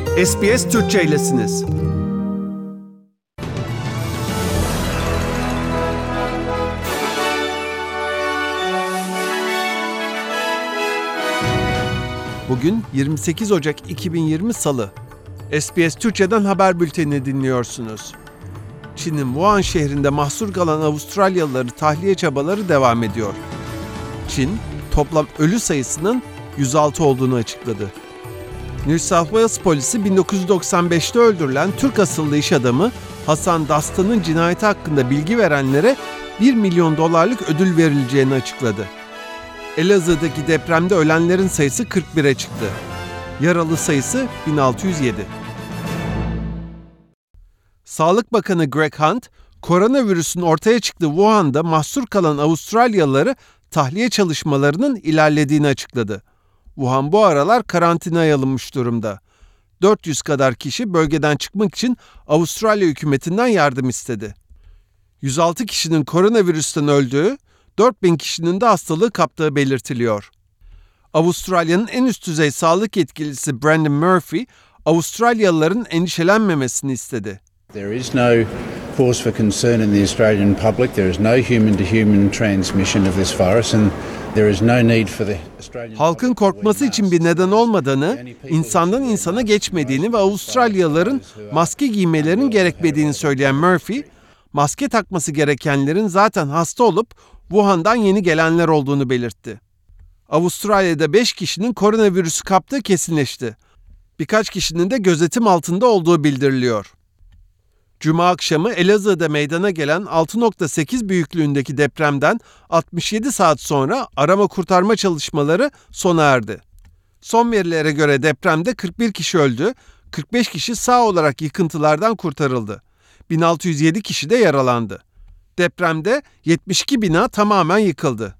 SBS Türkçe'ylesiniz. Bugün 28 Ocak 2020 Salı. SBS Türkçe'den haber bültenini dinliyorsunuz. Çin'in Wuhan şehrinde mahsur kalan Avustralyalıları tahliye çabaları devam ediyor. Çin, toplam ölü sayısının 106 olduğunu açıkladı. New South Wales polisi 1995'te öldürülen Türk asıllı iş adamı Hasan Dastan'ın cinayeti hakkında bilgi verenlere $1 milyon ödül verileceğini açıkladı. Elazığ'daki depremde ölenlerin sayısı 41'e çıktı. Yaralı sayısı 1607. Sağlık Bakanı Greg Hunt, koronavirüsün ortaya çıktığı Wuhan'da mahsur kalan Avustralyalıları tahliye çalışmalarının ilerlediğini açıkladı. Wuhan bu aralar karantinaya alınmış durumda. 400 kadar kişi bölgeden çıkmak için Avustralya hükümetinden yardım istedi. 106 kişinin koronavirüsten öldüğü, 4000 kişinin de hastalığı kaptığı belirtiliyor. Avustralya'nın en üst düzey sağlık yetkilisi Brendan Murphy, Avustralyalıların endişelenmemesini istedi. There is no cause for concern in the Australian public. There is no human-to-human transmission of this virus and there is no need for the Australian Halkın korkması için bir neden olmadığını, insandan insana geçmediğini ve Avustralyalıların maske giymelerinin gerekmediğini söyleyen Murphy, maske takması gerekenlerin zaten hasta olup Wuhan'dan yeni gelenler olduğunu belirtti. Avustralya'da 5 kişinin koronavirüsü kaptığı kesinleşti. Birkaç kişinin de gözetim altında olduğu bildiriliyor. Cuma akşamı Elazığ'da meydana gelen 6.8 büyüklüğündeki depremden 67 saat sonra arama kurtarma çalışmaları sona erdi. Son verilere göre depremde 41 kişi öldü, 45 kişi sağ olarak yıkıntılardan kurtarıldı. 1607 kişi de yaralandı. Depremde 72 bina tamamen yıkıldı.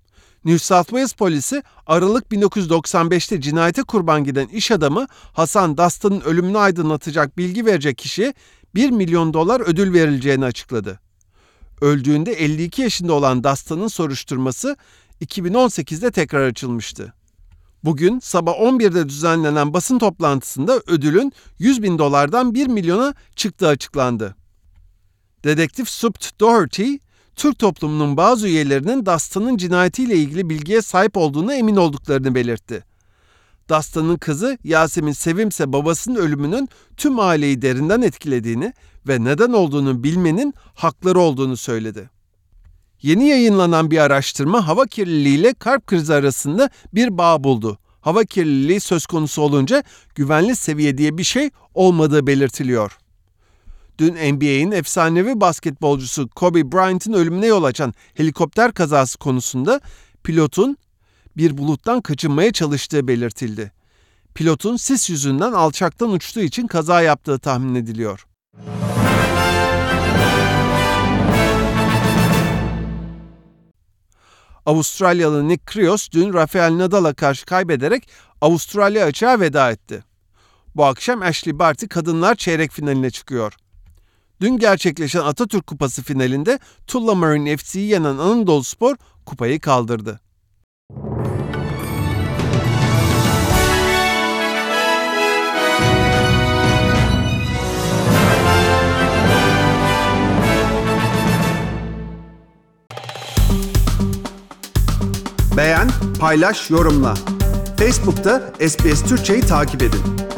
New South Wales polisi Aralık 1995'te cinayete kurban giden iş adamı Hasan Dastan'ın ölümünü aydınlatacak bilgi verecek kişiye $1 milyon ödül verileceğini açıkladı. Öldüğünde 52 yaşında olan Dastan'ın soruşturması 2018'de tekrar açılmıştı. Bugün sabah 11'de düzenlenen basın toplantısında ödülün $100.000'dan $1 milyona çıktığı açıklandı. Dedektif Supt Doherty, Türk toplumunun bazı üyelerinin Dastan'ın cinayetiyle ilgili bilgiye sahip olduğuna emin olduklarını belirtti. Dastan'ın kızı Yasemin Sevim ise babasının ölümünün tüm aileyi derinden etkilediğini ve neden olduğunu bilmenin hakları olduğunu söyledi. Yeni yayınlanan bir araştırma hava kirliliği ile kalp krizi arasında bir bağ buldu. Hava kirliliği söz konusu olunca güvenli seviye diye bir şey olmadığı belirtiliyor. Dün NBA'in efsanevi basketbolcusu Kobe Bryant'ın ölümüne yol açan helikopter kazası konusunda pilotun bir buluttan kaçınmaya çalıştığı belirtildi. Pilotun sis yüzünden alçaktan uçtuğu için kaza yaptığı tahmin ediliyor. Avustralyalı Nick Kyrgios dün Rafael Nadal'a karşı kaybederek Avustralya açığa veda etti. Bu akşam Ashley Barty kadınlar çeyrek finaline çıkıyor. Dün gerçekleşen Atatürk Kupası finalinde Tullamarine FC'yi yenen Anadoluspor kupayı kaldırdı. Beğen, paylaş, yorumla. Facebook'ta SBS Türkçe'yi takip edin.